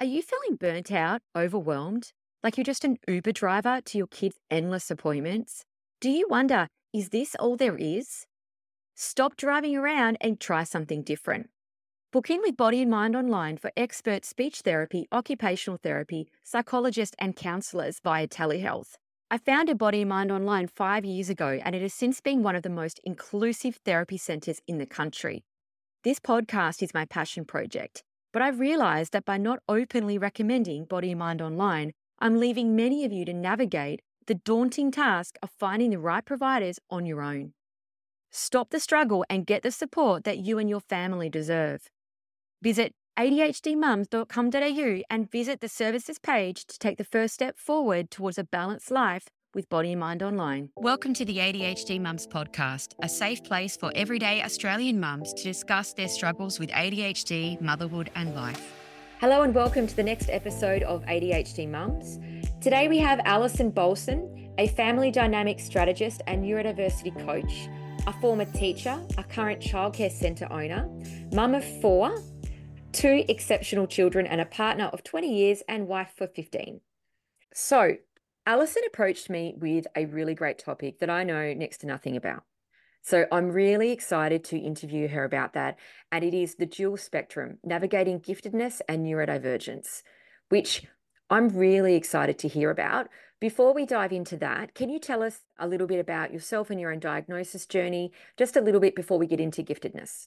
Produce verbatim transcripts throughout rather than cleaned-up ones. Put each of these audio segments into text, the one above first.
Are you feeling burnt out, overwhelmed? Like you're just an Uber driver to your kids' endless appointments? Do you wonder, is this all there is? Stop driving around and try something different. Book in with Body and Mind Online for expert speech therapy, occupational therapy, psychologists, and counsellors via telehealth. I founded Body and Mind Online five years ago, and it has since been one of the most inclusive therapy centres in the country. This podcast is my passion project, but I've realised that by not openly recommending Body and Mind Online, I'm leaving many of you to navigate the daunting task of finding the right providers on your own. Stop the struggle and get the support that you and your family deserve. Visit A D H D mums dot com dot a u and visit the services page to take the first step forward towards a balanced life with Body and Mind Online. Welcome to the A D H D Mums podcast, a safe place for everyday Australian mums to discuss their struggles with A D H D, motherhood and life. Hello and welcome to the next episode of A D H D Mums. Today we have Alison Bolson, a family dynamic strategist and neurodiversity coach, a former teacher, a current childcare centre owner, mum of four, two exceptional children and a partner of twenty years and wife for fifteen. So, Alison approached me with a really great topic that I know next to nothing about. So I'm really excited to interview her about that. And it is the dual spectrum, navigating giftedness and neurodivergence, which I'm really excited to hear about. Before we dive into that, can you tell us a little bit about yourself and your own diagnosis journey, just a little bit before we get into giftedness?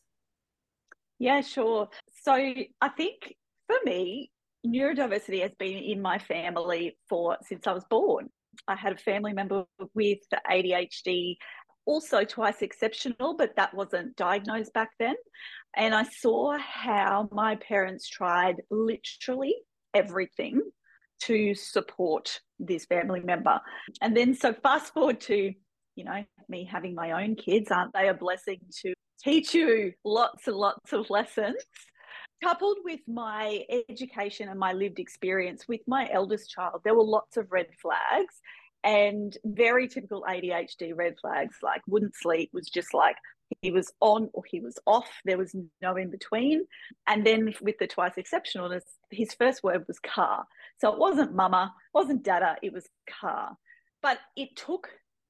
Yeah, sure. So I think for me, neurodiversity has been in my family for since I was born. I had a family member with A D H D, also twice exceptional, but that wasn't diagnosed back then. And I saw how my parents tried literally everything to support this family member. And then so fast forward to, you know, me having my own kids, aren't they a blessing to teach you lots and lots of lessons? Coupled with my education and my lived experience with my eldest child, there were lots of red flags and very typical A D H D red flags, like wouldn't sleep, was just like he was on or he was off. There was no in between. And then with the twice exceptionalness, his first word was car. So it wasn't mama, wasn't dada, it was car. But it took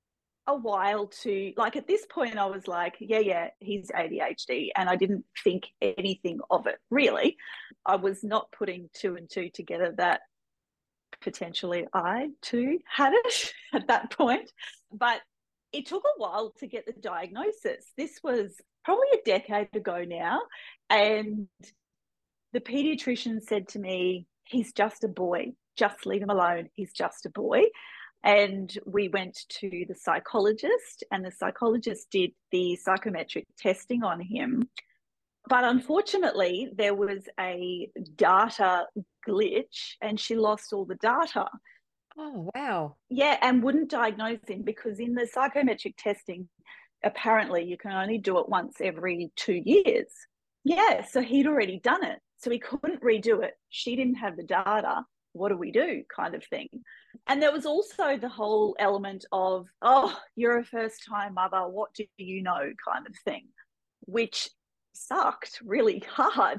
a while to, like at this point I was like, yeah, yeah, he's A D H D. And I didn't think anything of it, really. I was not putting two and two together that potentially I too had it at that point. But it took a while to get the diagnosis. This was probably a decade ago now. And the pediatrician said to me, he's just a boy, just leave him alone. He's just a boy. And we went to the psychologist, and the psychologist did the psychometric testing on him. But unfortunately, there was a data glitch and she lost all the data. Oh, wow. Yeah, and wouldn't diagnose him because in the psychometric testing, apparently you can only do it once every two years. Yeah, so he'd already done it. So he couldn't redo it. She didn't have the data. What do we do kind of thing? And there was also the whole element of, oh, you're a first-time mother, what do you know kind of thing, which sucked really hard.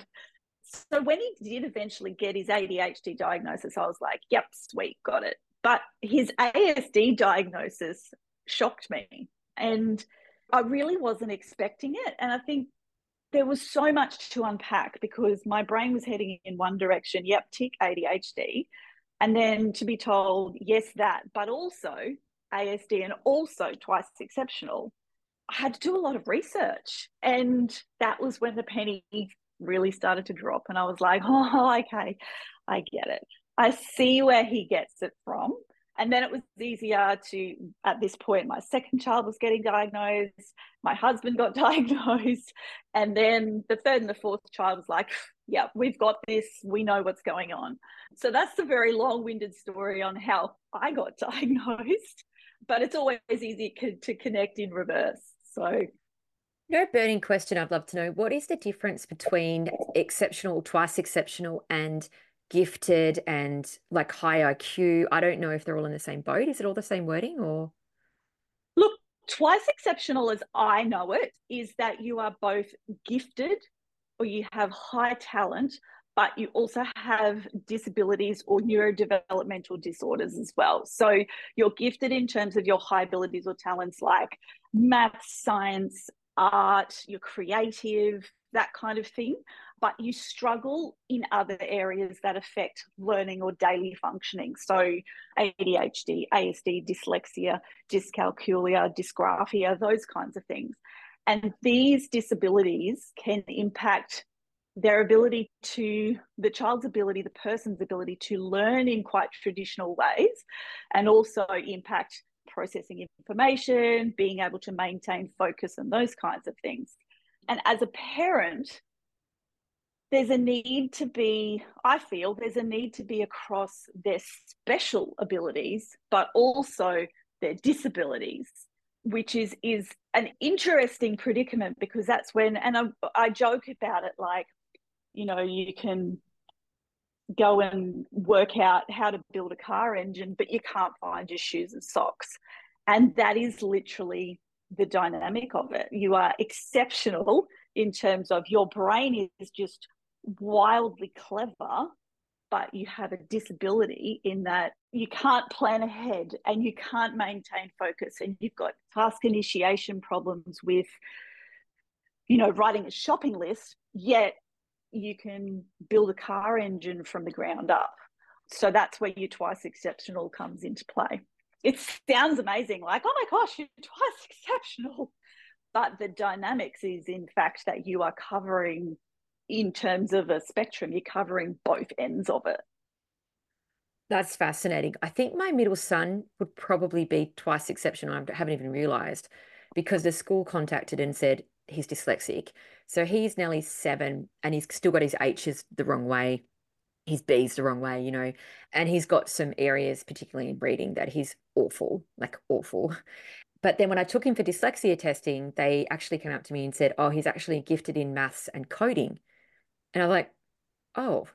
So when he did eventually get his A D H D diagnosis, I was like, yep, sweet, got it. But his A S D diagnosis shocked me. And I really wasn't expecting it. And I think there was so much to unpack because my brain was heading in one direction, yep, tick A D H D. And then to be told, yes, that, but also A S D and also twice exceptional, I had to do a lot of research. And that was when the penny really started to drop. And I was like, oh, okay, I get it. I see where he gets it from. And then it was easier to, at this point, my second child was getting diagnosed, my husband got diagnosed, and then the third and the fourth child was like, yeah, we've got this, we know what's going on. So that's the very long-winded story on how I got diagnosed, but it's always easy to connect in reverse. So, No burning question I'd love to know. What is the difference between exceptional, twice exceptional, and gifted and like high I Q? I don't know if they're all in the same boat. Is it all the same wording or? Look, twice exceptional as I know it is that you are both gifted or you have high talent, but you also have disabilities or neurodevelopmental disorders as well. So you're gifted in terms of your high abilities or talents like math, science, art, you're creative, that kind of thing, but you struggle in other areas that affect learning or daily functioning. So A D H D, A S D, dyslexia, dyscalculia, dysgraphia, those kinds of things. And these disabilities can impact their ability to, the child's ability, the person's ability to learn in quite traditional ways, and also impact processing information, being able to maintain focus and those kinds of things. And as a parent, there's a need to be, I feel there's a need to be across their special abilities, but also their disabilities, which is, is an interesting predicament, because that's when, and I, I joke about it like, you know, you can go and work out how to build a car engine, but you can't find your shoes and socks. And that is literally the dynamic of it. You are exceptional in terms of your brain is just wildly clever, but you have a disability in that you can't plan ahead and you can't maintain focus, and you've got task initiation problems with, you know, writing a shopping list, yet you can build a car engine from the ground up. So that's where your twice exceptional comes into play. It sounds amazing, like, oh my gosh, you're twice exceptional. But the dynamics is, in fact, that you are covering, in terms of a spectrum, you're covering both ends of it. That's fascinating. I think my middle son would probably be twice exceptional. I haven't even realized, because the school contacted and said he's dyslexic. So he's nearly seven and he's still got his H's the wrong way, his B's the wrong way, you know, and he's got some areas, particularly in reading, that he's awful, like awful. But then when I took him for dyslexia testing, they actually came up to me and said, oh, he's actually gifted in maths and coding. And I was like, oh,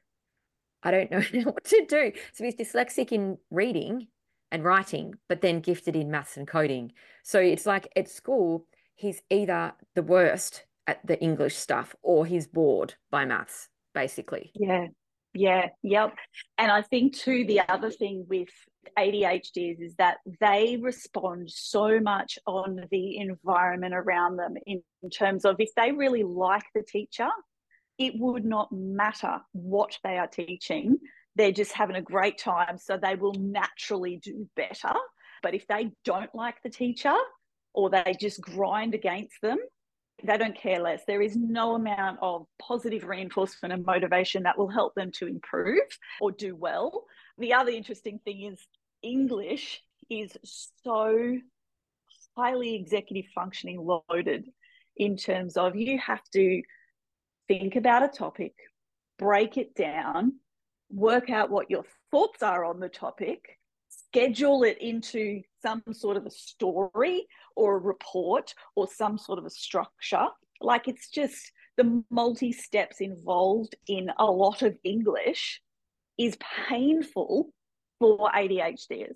I don't know what to do. So he's dyslexic in reading and writing, but then gifted in maths and coding. So it's like at school, he's either the worst at the English stuff or he's bored by maths, basically. Yeah, yeah, yep. And I think too, the other thing with A D H D is, is that they respond so much on the environment around them, in, in terms of if they really like the teacher, it would not matter what they are teaching. They're just having a great time, so they will naturally do better. But if they don't like the teacher, or they just grind against them, they don't care less. There is no amount of positive reinforcement and motivation that will help them to improve or do well. The other interesting thing is English is so highly executive functioning loaded, in terms of you have to think about a topic, break it down, work out what your thoughts are on the topic, schedule it into some sort of a story or a report or some sort of a structure. Like, it's just the multi-steps involved in a lot of English is painful for A D H Ders.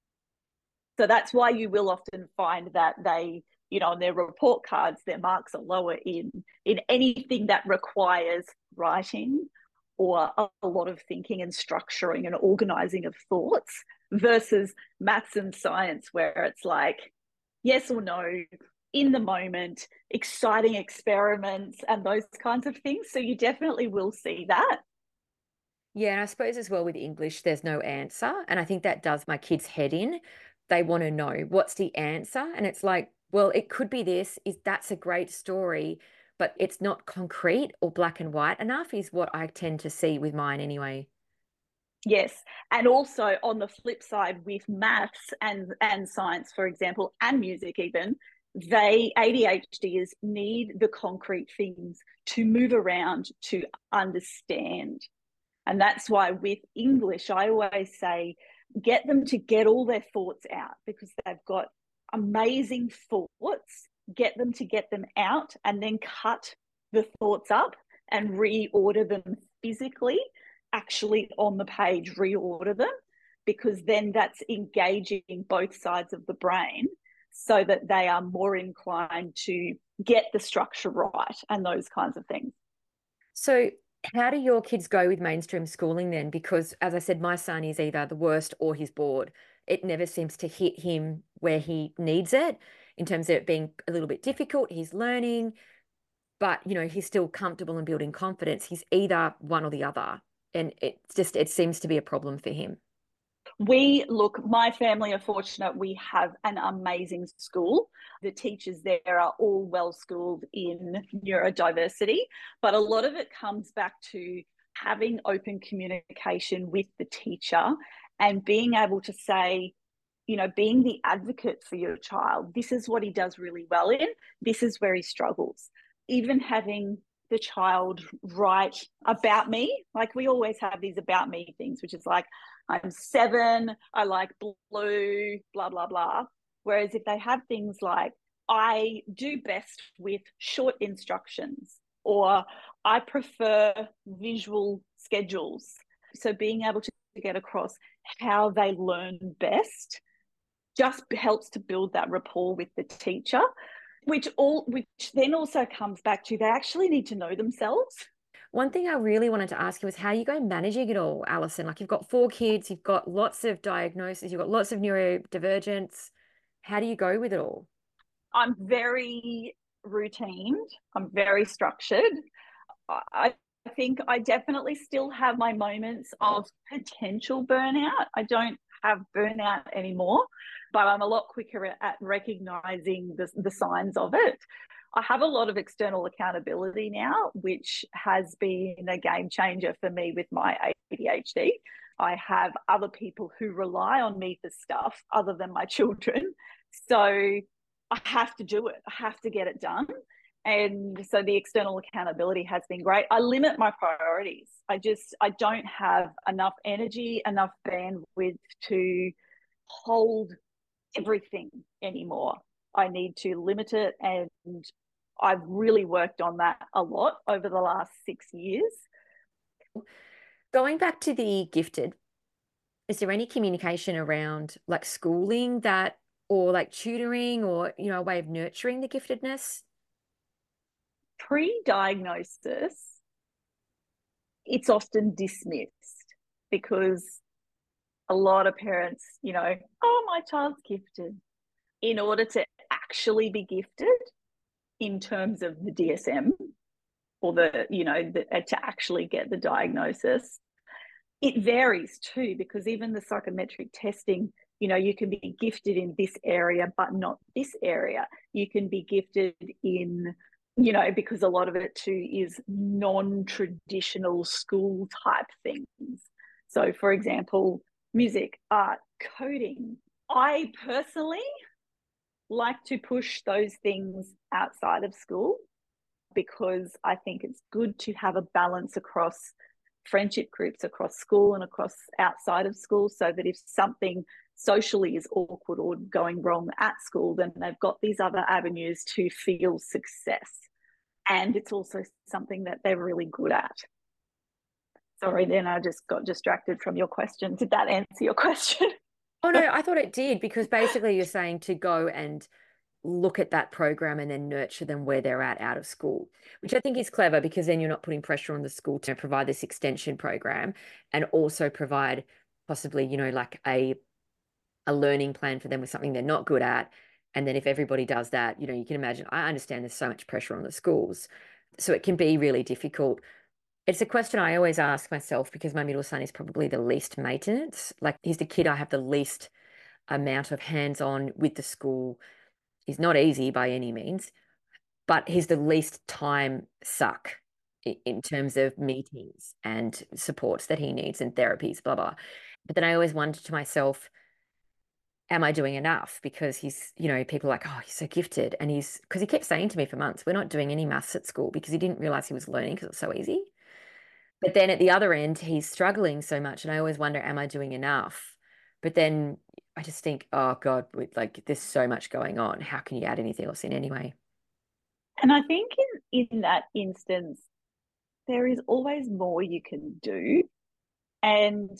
So that's why you will often find that they, you know, on their report cards, their marks are lower in, in anything that requires writing or a, a lot of thinking and structuring and organizing of thoughts, versus maths and science, where it's like yes or no, in the moment, exciting experiments and those kinds of things. So you definitely will see that. Yeah, and I suppose as well with English, there's no answer. And I think that does my kids' head in. They want to know what's the answer. And it's like, well, it could be this, is that's a great story, but it's not concrete or black and white enough, is what I tend to see with mine anyway. Yes. And also on the flip side, with maths and, and science, for example, and music even, they, A D H Ders, need the concrete things to move around, to understand. And that's why with English, I always say, get them to get all their thoughts out, because they've got amazing thoughts. Get them to get them out and then cut the thoughts up and reorder them physically, actually on the page, reorder them, because then that's engaging both sides of the brain so that they are more inclined to get the structure right and those kinds of things. So How do your kids go with mainstream schooling then? Because, as I said, my son is either the worst or he's bored. It never seems to hit him where he needs it in terms of it being a little bit difficult. He's learning, but you know, he's still comfortable and building confidence. He's either one or the other. And it just it seems to be a problem for him. We look, my family are fortunate. We have an amazing school. The teachers there are all well schooled in neurodiversity, but a lot of it comes back to having open communication with the teacher and being able to say, you know, being the advocate for your child. This is what he does really well in, this is where he struggles. Even having the child write about me. Like we always have these about me things, which is like, I'm seven, I like blue, blah, blah, blah. Whereas if they have things like, I do best with short instructions, or I prefer visual schedules. So being able to get across how they learn best just helps to build that rapport with the teacher, which all which then also comes back to they actually need to know themselves. One thing I really wanted to ask you was how you go managing it all, Alison. Like you've got four kids, you've got lots of diagnoses, you've got lots of neurodivergence. How do you go with it all? I'm very routined. I'm very structured. I think I definitely still have my moments of potential burnout. I don't have burnout anymore, but I'm a lot quicker at recognizing the, the signs of it. I have a lot of external accountability now, which has been a game changer for me with my A D H D. I have other people who rely on me for stuff other than my children. So I have to do it. I have to get it done. And so the external accountability has been great. I limit my priorities. I just, I don't have enough energy, enough bandwidth to hold everything anymore. I need to limit it. And I've really worked on that a lot over the last six years. Going back to the gifted, is there any communication around like schooling that or like tutoring or, you know, a way of nurturing the giftedness? Pre-diagnosis, it's often dismissed because a lot of parents, you know, oh, my child's gifted. In order to actually be gifted in terms of the D S M or the, you know, the, to actually get the diagnosis, it varies too, because even the psychometric testing, you know, you can be gifted in this area, but not this area. You can be gifted in, you know, because a lot of it too is non-traditional school type things. So, for example, music, art, coding. I personally like to push those things outside of school because I think it's good to have a balance across friendship groups, across school and across outside of school, so that if something socially is awkward or going wrong at school, then they've got these other avenues to feel success. And it's also something that they're really good at. Sorry, then I just got distracted from your question. Did that answer your question? Oh no, I thought it did because basically you're saying to go and look at that program and then nurture them where they're at out of school, which I think is clever because then you're not putting pressure on the school to provide this extension program and also provide possibly, you know, like a a learning plan for them with something they're not good at. And then if everybody does that, you know, you can imagine, I understand there's so much pressure on the schools. So it can be really difficult. It's a question I always ask myself because my middle son is probably the least maintenance. Like he's the kid I have the least amount of hands-on with the school. He's not easy by any means, but he's the least time suck in terms of meetings and supports that he needs and therapies, blah, blah. But then I always wonder to myself, am I doing enough? Because he's, you know, people are like, oh, he's so gifted. And he's, because he kept saying to me for months, we're not doing any maths at school because he didn't realize he was learning because it was so easy. But then at the other end, he's struggling so much. And I always wonder, am I doing enough? But then I just think, oh God, with like there's so much going on. How can you add anything else in anyway? And I think in, in that instance, there is always more you can do. And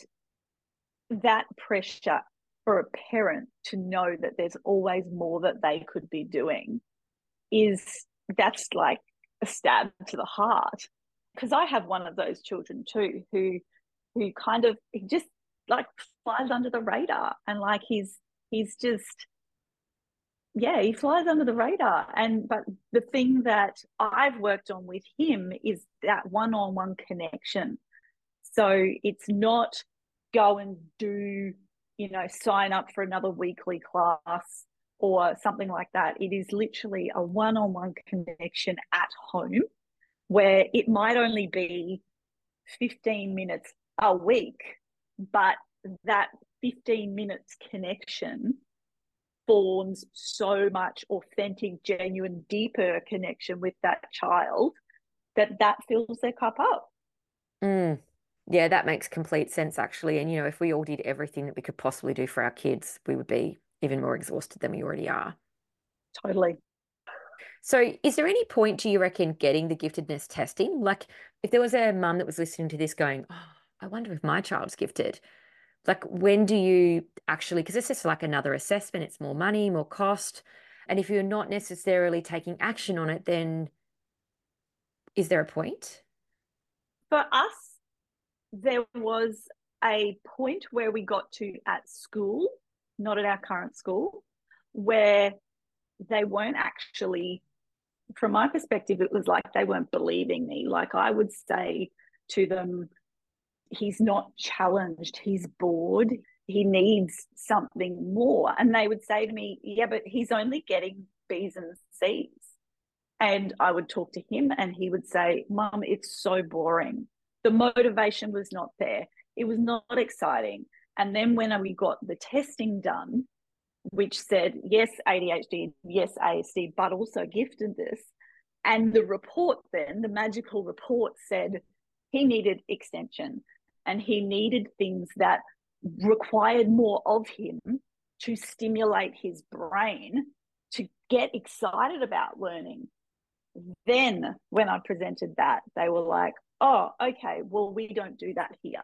that pressure for a parent to know that there's always more that they could be doing is that's like a stab to the heart. because I have one of those children too, who who kind of he just like flies under the radar, and like he's he's just yeah, he flies under the radar. And but the thing that I've worked on with him is that one-on-one connection. So it's not go and do, you know, sign up for another weekly class or something like that. It is literally a one-on-one connection at home, where it might only be fifteen minutes a week, but that fifteen minutes connection forms so much authentic, genuine, deeper connection with that child that that fills their cup up. Mm. Yeah, that makes complete sense, actually. And, you know, if we all did everything that we could possibly do for our kids, we would be even more exhausted than we already are. Totally. So, is there any point, do you reckon, getting the giftedness testing? Like, if there was a mum that was listening to this going, oh, I wonder if my child's gifted. Like, when do you actually, because it's just like another assessment, it's more money, more cost. And if you're not necessarily taking action on it, then is there a point? For us, there was a point where we got to at school, not at our current school, where they weren't actually, from my perspective, it was like they weren't believing me. Like I would say to them, he's not challenged, he's bored, he needs something more. And they would say to me, yeah, but he's only getting B's and C's. And I would talk to him and he would say, Mum, it's so boring. The motivation was not there. It was not exciting. And then when we got the testing done, which said, yes, A D H D, yes, A S D, but also giftedness. And the report then, the magical report said he needed extension and he needed things that required more of him to stimulate his brain to get excited about learning. Then when I presented that, they were like, oh, okay, well, we don't do that here.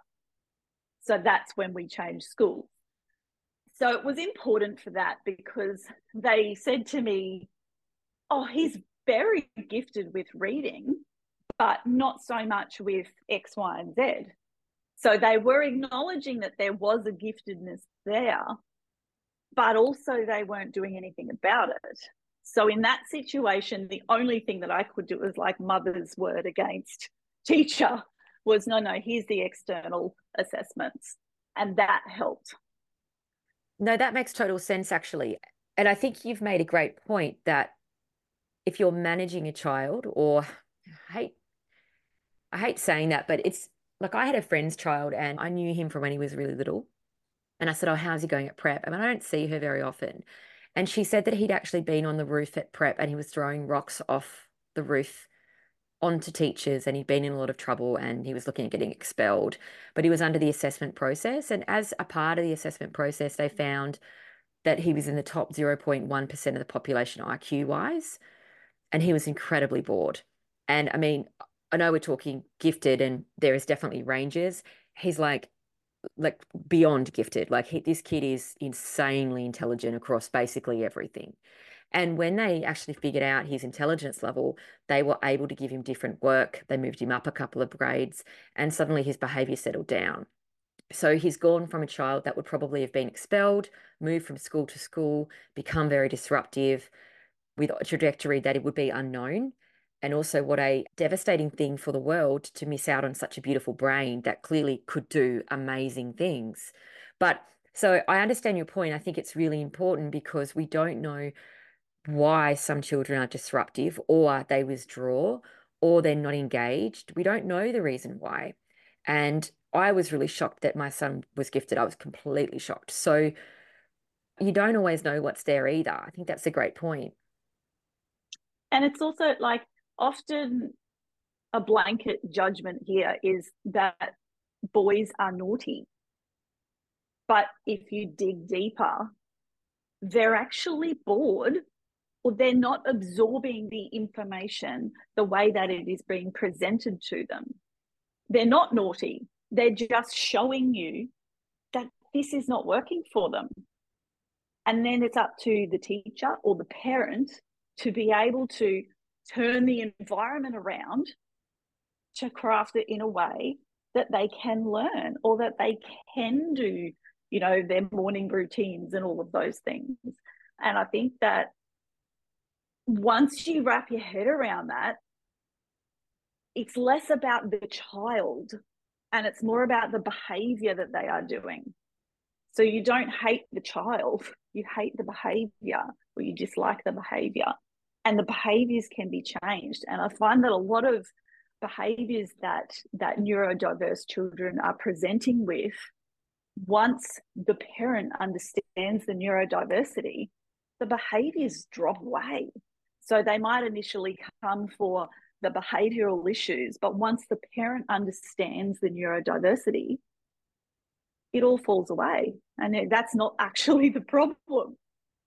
So that's when we changed schools. So it was important for that because they said to me, oh, he's very gifted with reading, but not so much with X, Y, and Z. So they were acknowledging that there was a giftedness there, but also they weren't doing anything about it. So in that situation, the only thing that I could do was like mother's word against teacher was, no, no, here's the external assessments. And that helped. No, that makes total sense, actually. And I think you've made a great point that if you're managing a child, or I hate, I hate saying that, but it's like I had a friend's child and I knew him from when he was really little. And I said, oh, how's he going at prep? I mean, I don't see her very often. And she said that he'd actually been on the roof at prep and he was throwing rocks off the roof onto teachers and he'd been in a lot of trouble and he was looking at getting expelled. But he was under the assessment process. And as a part of the assessment process, they found that he was in the top zero point one percent of the population I Q wise. And he was incredibly bored. And I mean, I know we're talking gifted and there is definitely ranges. He's like, like beyond gifted. Like he, this kid is insanely intelligent across basically everything. And when they actually figured out his intelligence level, they were able to give him different work. They moved him up a couple of grades and suddenly his behavior settled down. So he's gone from a child that would probably have been expelled, moved from school to school, become very disruptive with a trajectory that it would be unknown. And also, what a devastating thing for the world to miss out on such a beautiful brain that clearly could do amazing things. But so I understand your point. I think it's really important because we don't know why some children are disruptive or they withdraw or they're not engaged. We don't know the reason why. And I was really shocked that my son was gifted. I was completely shocked. So you don't always know what's there either. I think that's a great point. And it's also like often a blanket judgment here is that boys are naughty. But if you dig deeper, they're actually bored or they're not absorbing the information the way that it is being presented to them. They're not naughty. They're just showing you that this is not working for them. And then it's up to the teacher or the parent to be able to turn the environment around to craft it in a way that they can learn, or that they can do, you know, their morning routines and all of those things. And I think that once you wrap your head around that, it's less about the child and it's more about the behavior that they are doing. So you don't hate the child, you hate the behavior, or you dislike the behavior. And the behaviors can be changed. And I find that a lot of behaviors that that neurodiverse children are presenting with, once the parent understands the neurodiversity, the behaviors drop away. So they might initially come for the behavioral issues, but once the parent understands the neurodiversity, it all falls away. And that's not actually the problem.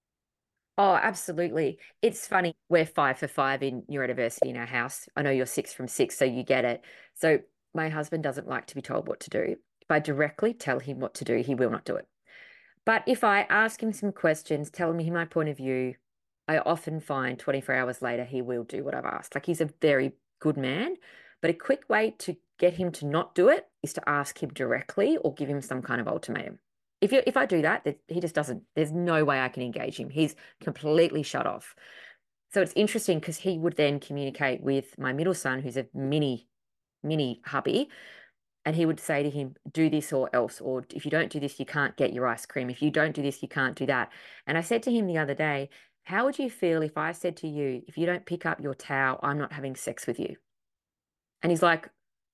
Oh, absolutely. It's funny. We're five for five in neurodiversity in our house. I know you're six from six, so you get it. So my husband doesn't like to be told what to do. If I directly tell him what to do, he will not do it. But if I ask him some questions, tell him my point of view, I often find twenty-four hours later, he will do what I've asked. Like, he's a very good man, but a quick way to get him to not do it is to ask him directly or give him some kind of ultimatum. If you, if I do that, that he just doesn't, there's no way I can engage him. He's completely shut off. So it's interesting because he would then communicate with my middle son, who's a mini, mini hubby, and he would say to him, do this or else, or if you don't do this, you can't get your ice cream. If you don't do this, you can't do that. And I said to him the other day, how would you feel if I said to you, if you don't pick up your towel, I'm not having sex with you? And he's like,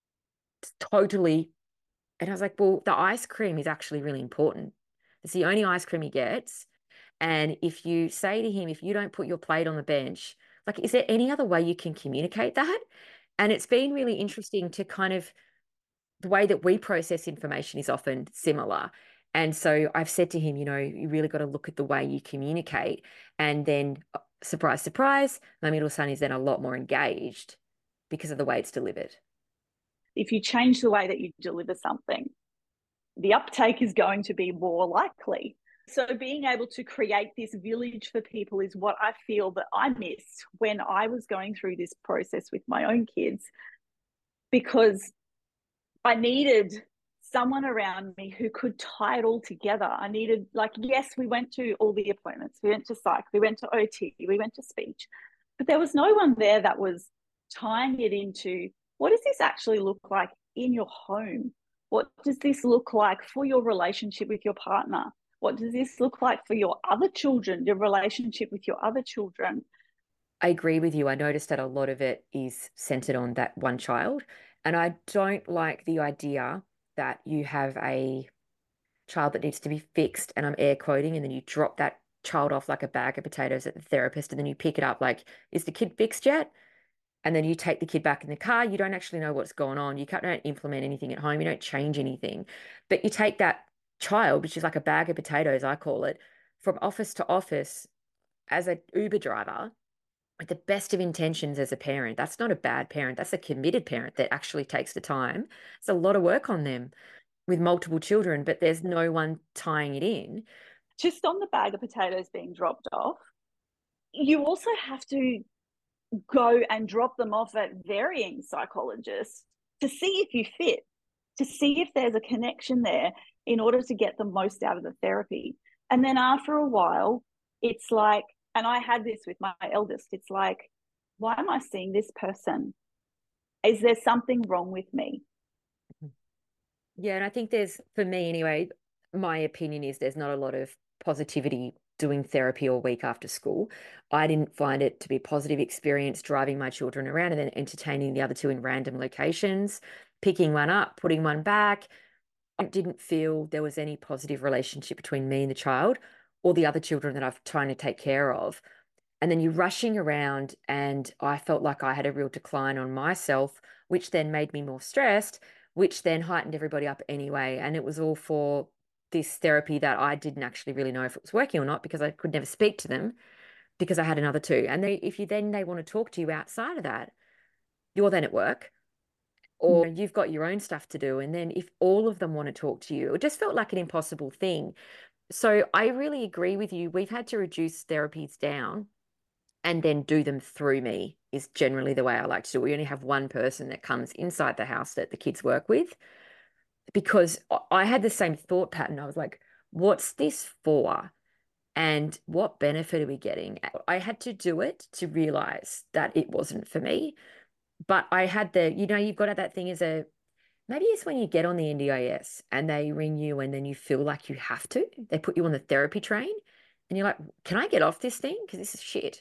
totally. And I was like, well, the ice cream is actually really important. It's the only ice cream he gets. And if you say to him, if you don't put your plate on the bench, like, is there any other way you can communicate that? And it's been really interesting to kind of, the way that we process information is often similar. And so I've said to him, you know, you really got to look at the way you communicate. And then, uh, surprise, surprise, my middle son is then a lot more engaged because of the way it's delivered. If you change the way that you deliver something, the uptake is going to be more likely. So being able to create this village for people is what I feel that I missed when I was going through this process with my own kids, because I needed someone around me who could tie it all together. I needed, like, yes, we went to all the appointments, we went to psych, we went to O T, we went to speech, but there was no one there that was tying it into, what does this actually look like in your home? What does this look like for your relationship with your partner? What does this look like for your other children, your relationship with your other children? I agree with you. I noticed that a lot of it is centered on that one child. And I don't like the idea that you have a child that needs to be fixed, and I'm air quoting, and then you drop that child off like a bag of potatoes at the therapist, and then you pick it up like, is the kid fixed yet? And then you take the kid back in the car. You don't actually know what's going on. You can't don't implement anything at home. You don't change anything. But you take that child, which is like a bag of potatoes, I call it, from office to office as an Uber driver with the best of intentions as a parent. That's not a bad parent. That's a committed parent that actually takes the time. It's a lot of work on them with multiple children, but there's no one tying it in. Just on the bag of potatoes being dropped off, you also have to go and drop them off at varying psychologists to see if you fit, to see if there's a connection there in order to get the most out of the therapy. And then after a while, it's like, and I had this with my eldest, it's like, why am I seeing this person? Is there something wrong with me? Yeah, and I think there's, for me anyway, my opinion is there's not a lot of positivity doing therapy all week after school. I didn't find it to be a positive experience driving my children around and then entertaining the other two in random locations, picking one up, putting one back. I didn't feel there was any positive relationship between me and the child or the other children that I've trying to take care of. And then you're rushing around, and I felt like I had a real decline on myself, which then made me more stressed, which then heightened everybody up anyway. And it was all for this therapy that I didn't actually really know if it was working or not, because I could never speak to them because I had another two. And they, if you then they want to talk to you outside of that, you're then at work or you've got your own stuff to do. And then if all of them want to talk to you, it just felt like an impossible thing. So I really agree with you. We've had to reduce therapies down. and then do them through me is generally the way I like to do it. We only have one person that comes inside the house that the kids work with, because I had the same thought pattern. I was like, what's this for? And what benefit are we getting? I had to do it to realize that it wasn't for me. But I had the, you know, you've got that thing as a, maybe it's when you get on the N D I S and they ring you and then you feel like you have to. They put you on the therapy train and you're like, can I get off this thing? Because this is shit.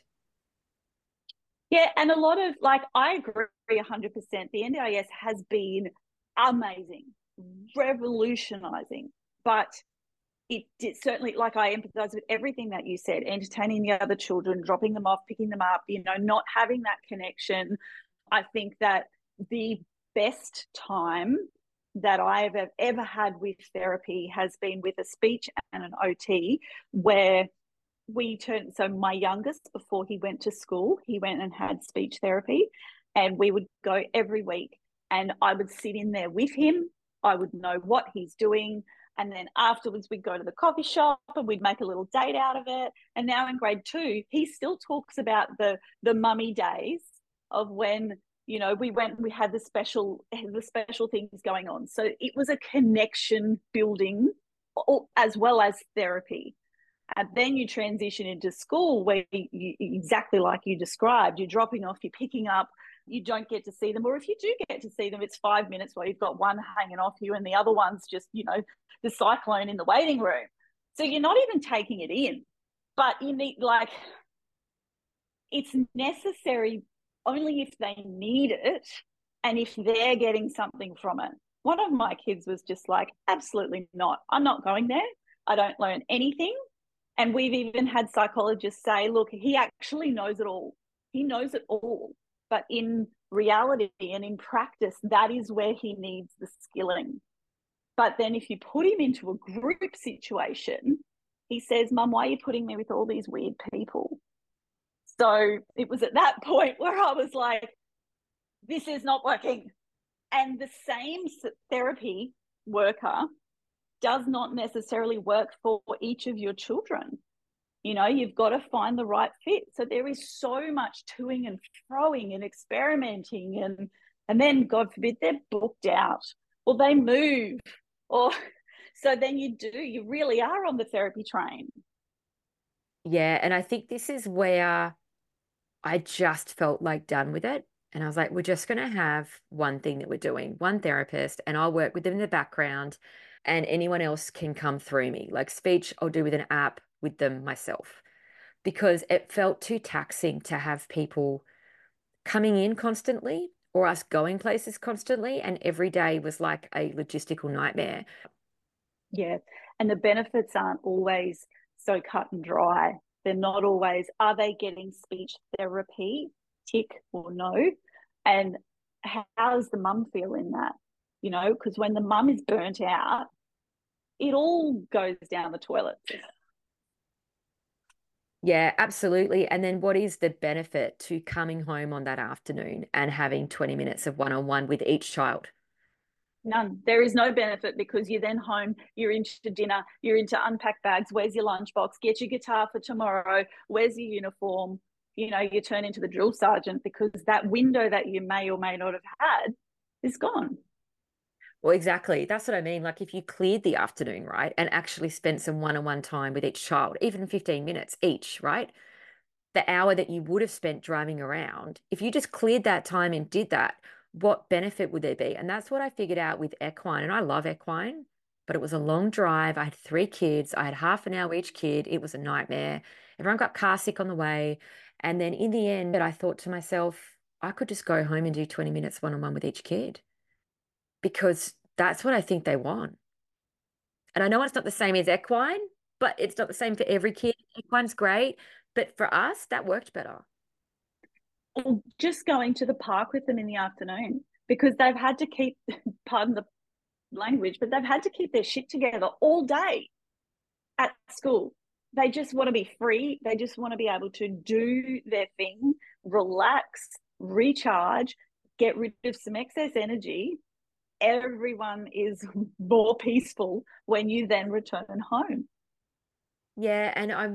Yeah, and a lot of, like, I agree one hundred percent. The N D I S has been amazing, revolutionizing, but it did certainly, like, I empathize with everything that you said, entertaining the other children, dropping them off, picking them up, you know, not having that connection. I think that the best time that I've ever had with therapy has been with a speech and an O T, where we turned, so my youngest, before he went to school, he went and had speech therapy, and we would go every week, and I would sit in there with him. I would know what he's doing. And then afterwards we'd go to the coffee shop and we'd make a little date out of it. And now in grade two, he still talks about the the mummy days of when, you know, we went, we had the special, the special things going on. So it was a connection building as well as therapy. And then you transition into school where you, exactly like you described, you're dropping off, you're picking up, you don't get to see them. Or if you do get to see them, it's five minutes while you've got one hanging off you and the other one's just, you know, the cyclone in the waiting room. So you're not even taking it in. But you need, like, it's necessary only if they need it and if they're getting something from it. One of my kids was just like, absolutely not. I'm not going there. I don't learn anything. And we've even had psychologists say, look, he actually knows it all. He knows it all. But in reality and in practice, that is where he needs the skilling. But then if you put him into a group situation, he says, Mum, why are you putting me with all these weird people? So it was at that point where I was like, this is not working. And the same therapy worker does not necessarily work for each of your children. You know, you've got to find the right fit. So there is so much toing and froing and experimenting, and and then, God forbid, they're booked out or they move, or so then you do, you really are on the therapy train. Yeah. And I think this is where I just felt like done with it. And I was like, we're just going to have one thing that we're doing, one therapist, and I'll work with them in the background, and anyone else can come through me. Like speech, I'll do with an app with them myself, because it felt too taxing to have people coming in constantly or us going places constantly. And every day was like a logistical nightmare. Yeah. And the benefits aren't always so cut and dry. They're not always, are they getting speech therapy? Tick or no. And how does the mum feel in that? You know, because when the mum is burnt out, it all goes down the toilet. Yeah, absolutely. And then what is the benefit to coming home on that afternoon and having twenty minutes of one-on-one with each child? None. There is no benefit, because you're then home, you're into dinner, you're into unpack bags. Where's your lunchbox? Get your guitar for tomorrow. Where's your uniform? You know, you turn into the drill sergeant, because that window that you may or may not have had is gone. Well, exactly. That's what I mean. Like if you cleared the afternoon, right, and actually spent some one-on-one time with each child, even fifteen minutes each, right? The hour that you would have spent driving around, if you just cleared that time and did that, what benefit would there be? And that's what I figured out with equine. And I love equine, but it was a long drive. I had three kids. I had half an hour each kid. It was a nightmare. Everyone got car sick on the way. And then in the end, I thought to myself, I could just go home and do twenty minutes one-on-one with each kid, because that's what I think they want. And I know it's not the same as equine, but it's not the same for every kid. Equine's great, but for us, that worked better. Or just going to the park with them in the afternoon, because they've had to keep, pardon the language, but they've had to keep their shit together all day at school. They just want to be free. They just want to be able to do their thing, relax, recharge, get rid of some excess energy. Everyone is more peaceful when you then return home. Yeah, and I'm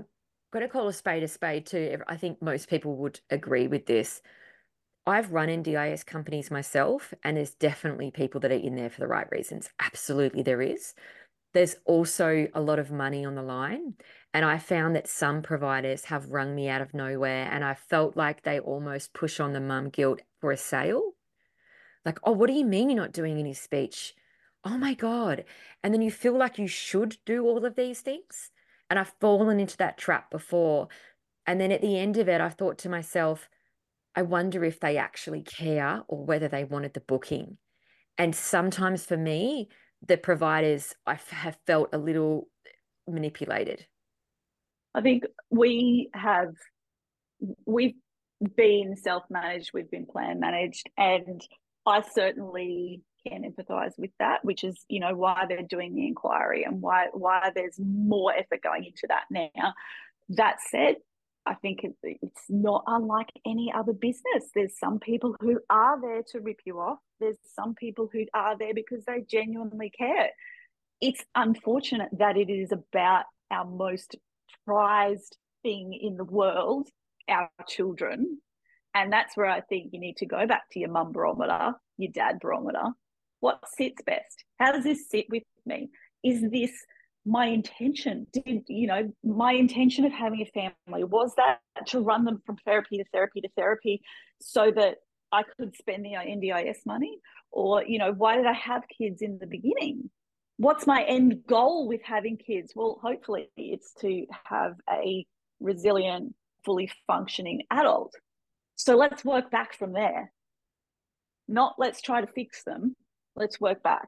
Got to call a spade a spade too. I think most people would agree with this. I've run N D I S companies myself, and there's definitely people that are in there for the right reasons. Absolutely, there is. There's also a lot of money on the line. And I found that some providers have rung me out of nowhere, and I felt like they almost push on the mum guilt for a sale. Like, oh, what do you mean you're not doing any speech? Oh my God. And then you feel like you should do all of these things. And I've fallen into that trap before. And then at the end of it, I thought to myself, I wonder if they actually care or whether they wanted the booking. And sometimes for me, the providers I f- have felt a little manipulated. I think we have, we've been self-managed, we've been plan managed, and I certainly can empathize with that, which is, you know, why they're doing the inquiry and why why there's more effort going into that now. That said, I think it, it's not unlike any other business. There's some people who are there to rip you off. There's some people who are there because they genuinely care. It's unfortunate that it is about our most prized thing in the world, our children. And that's where I think you need to go back to your mum barometer, your dad barometer. What sits best? How does this sit with me? Is this my intention? Did, you know, my intention of having a family, was that to run them from therapy to therapy to therapy so that I could spend the N D I S money? Or, you know, why did I have kids in the beginning? What's my end goal with having kids? Well, hopefully it's to have a resilient, fully functioning adult. So let's work back from there. Not let's try to fix them. Let's work back.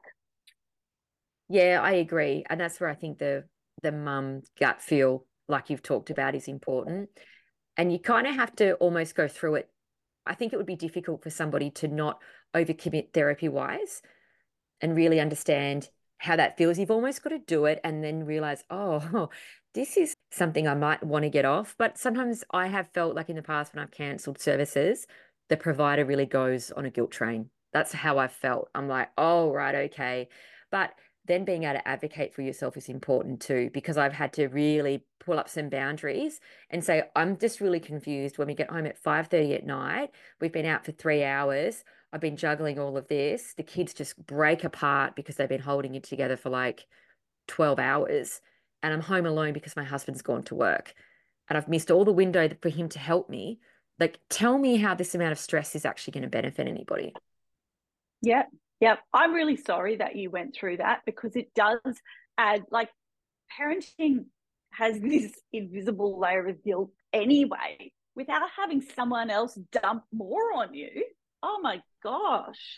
Yeah, I agree. And that's where I think the the mum gut feel, like you've talked about, is important. And you kind of have to almost go through it. I think it would be difficult for somebody to not overcommit therapy wise and really understand how that feels. You've almost got to do it and then realize, oh, this is something I might want to get off. But sometimes I have felt like in the past when I've cancelled services, the provider really goes on a guilt train. That's how I've felt. I'm like, oh, right, okay. But then being able to advocate for yourself is important too, because I've had to really pull up some boundaries and say, I'm just really confused when we get home at five thirty at night. We've been out for three hours. I've been juggling all of this. The kids just break apart because they've been holding it together for like twelve hours. And I'm home alone because my husband's gone to work. And I've missed all the window for him to help me. Like, tell me how this amount of stress is actually going to benefit anybody. Yeah. Yeah. I'm really sorry that you went through that, because it does add, like, parenting has this invisible layer of guilt anyway, without having someone else dump more on you. Oh my gosh.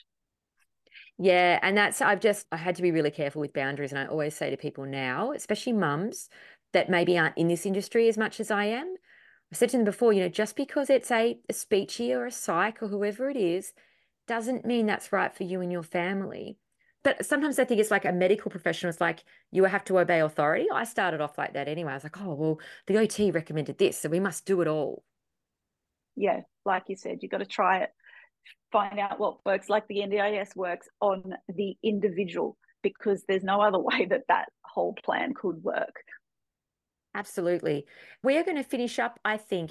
Yeah, and that's, I've just, I had to be really careful with boundaries. And I always say to people now, especially mums that maybe aren't in this industry as much as I am, I said to them before, you know, just because it's a, a speechy or a psych or whoever it is, doesn't mean that's right for you and your family. But sometimes I think it's like a medical professional. It's like you have to obey authority. I started off like that anyway. I was like, oh, well, the O T recommended this, so we must do it all. Yeah. Like you said, you've got to try it, find out what works, like the N D I S works on the individual, because there's no other way that that whole plan could work. Absolutely. We are going to finish up, I think.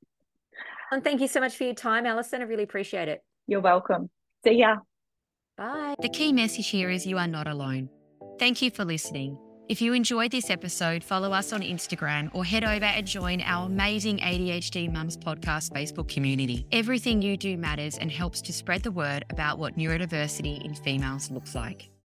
And thank you so much for your time, Alison. I really appreciate it. You're welcome. See ya. Bye. The key message here is you are not alone. Thank you for listening. If you enjoyed this episode, follow us on Instagram or head over and join our amazing A D H D Mums Podcast Facebook community. Everything you do matters and helps to spread the word about what neurodiversity in females looks like.